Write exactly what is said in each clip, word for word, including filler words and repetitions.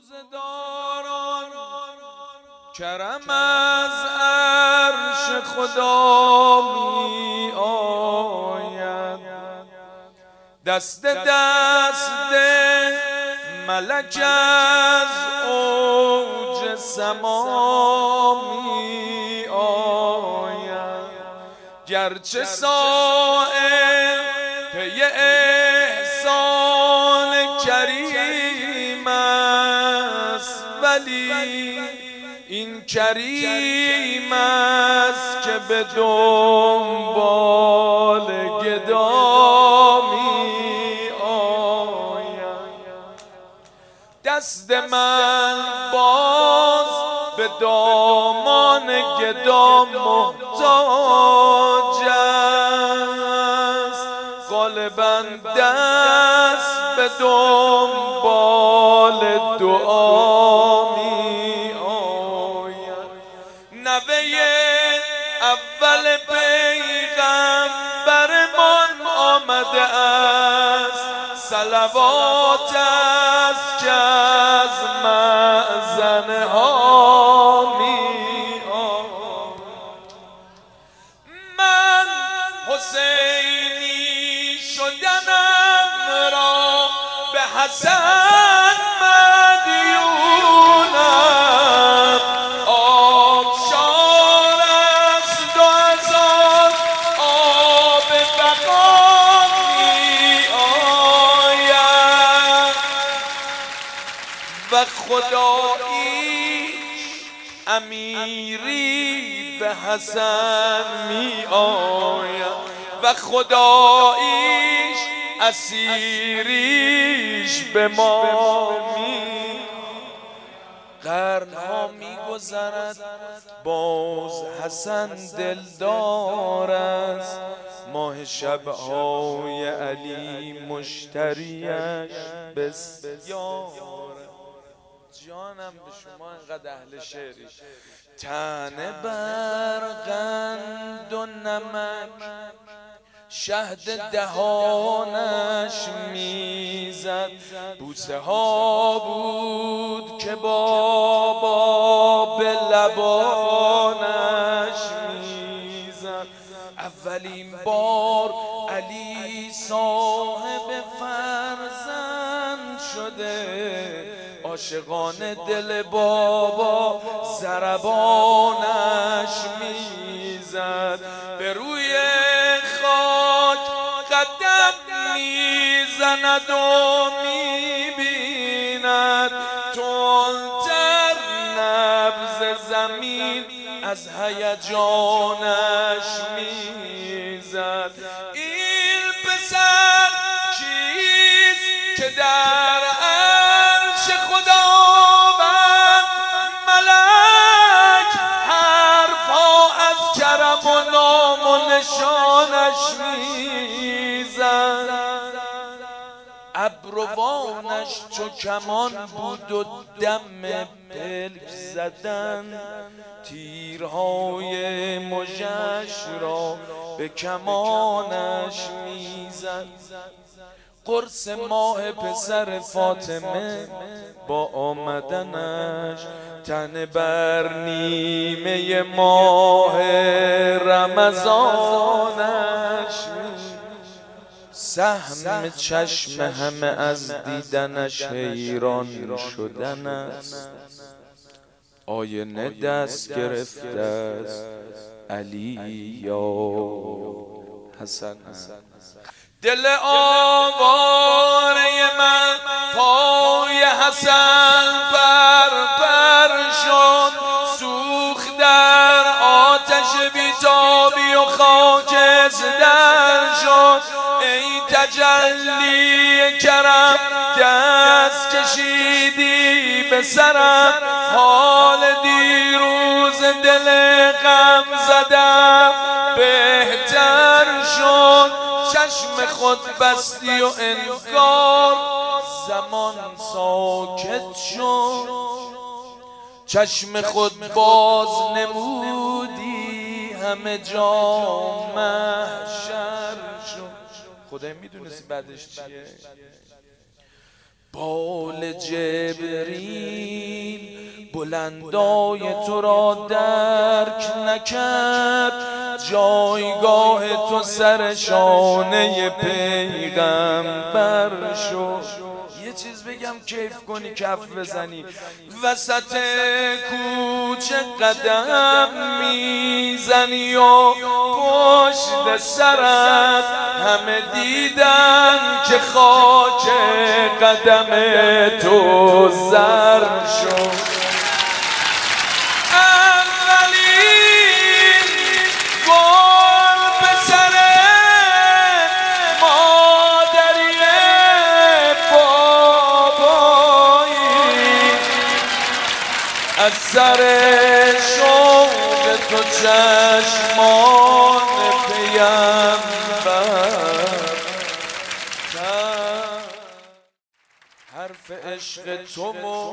روزداران کرم از عرش خدا می آید، دست دست ملک از اوج سما می آید، گرچه صائم پی احسان کریم است، ولی این کریم است که به دنبال گدا می آید. دست من باز به دامان گدا محتاج است، غالباً دست به دنبال دعا می آید. نوه اول پیغمبرمان آمده است، صلوات است که از مأذن ها می آید. من حسینی شدنم را به حسن مدیونم، آبشار است و از آن آب بقا می آید و خداییش امیری به حسن می آید و خداییش اسیریش به ما می. قرنها می گذرد باز حسن دلدار است، ماه شبهای علی مشتریش بسیار. جانم به شما انقدر اهل شعری، تنه برقند و نمک شهد دهانش میزد، بوسه ها بود که بابا به لبانش میزد. اولین بار علی صاحب فرزند شده، عاشقان دل بابا ضربانش میزد، به روی خاک قدم میزند و میبیند تندتر نبض زمین از هیجانش میزد. این پسر کیست که در عرش خداوند ملک حرفها از کرم و نام و نشانش میزد؟ ابروانش چو کمان بود و دم پلک زدن، تیرهای مژش را به کمانش میزد. قرص ماه پسر فاطمه با آمدنش تن بر نیمه ماه رمضانش، سهم چشم همه از دیدنش حیران شدن است، آینه دست گرفته است علی یا حسن. دل آواره من پای حسن پر پر شد، سوخت در آتش بیتابی و خاکستر شد. ای تجلی کرم دست کشیدی به سرم، حال دیروز دل غم زدم بهتر شد. چشم خود بستی و انگار زمان ساکت شد، چشم خود باز نمودی همه جا محشر شد. خدای میدونستی بعدش چیه؟ بال جبریل بلندای تو را درک نکرد، جایگاه تو سر شانه پیغمبر شد. یه چیز بگم کیف کنی کف بزنی، وسط کوچه قدم میزنی و پشت سرت همه دیدن که خاک قدم تو زر شد. از سر شوق تو چشمان پیمبر، حرف عشق تو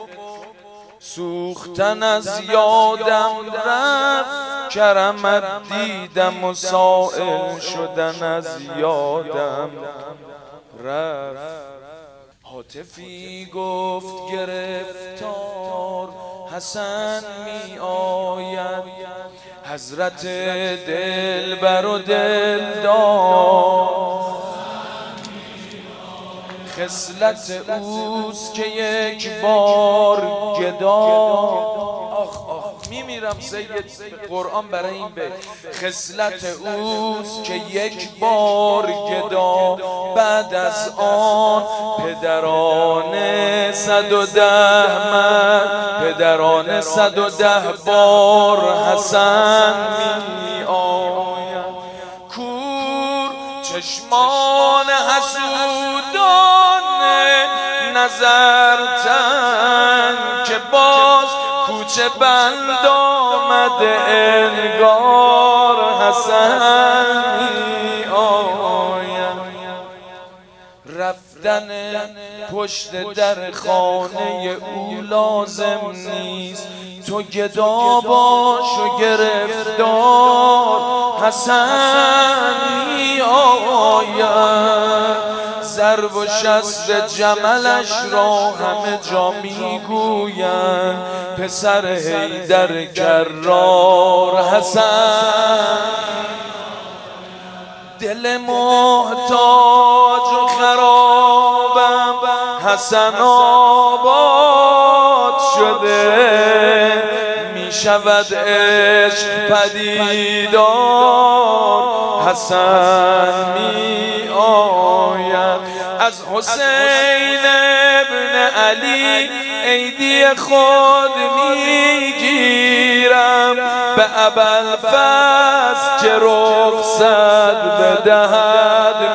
سوختن از یادم رفت، کرمت دیدم و سائل شدن از یادم رفت. هاتفی گفت گرفتار حسن می آید، حضرت دلبر و دلدار، خصلت اوست که یک بار گدا. آخ آخ میمیرم سید قرآن برای این بیت. خصلت اوست که یک بار گدا، بعد از آن پدران صد و ده من، پدران صد و ده بار حسن می آید. کور چشمان حسودان نظر تن، که باز کوچه بند آمده انگار حسن می آید. رفتن پشت در خانه او لازم نیست، تو گدا باش و گرفتار حسن می آید. ضرب و شست جملش را همه جا میگویند، پسر حیدر کرار حسن. دل محتاج و خرابم حسن آباد شده، می شود عشق پدیدار حسن می آید. از حسین ابن علی عیدی خود میگیرم، به ابوالفضل که رخصت بدهد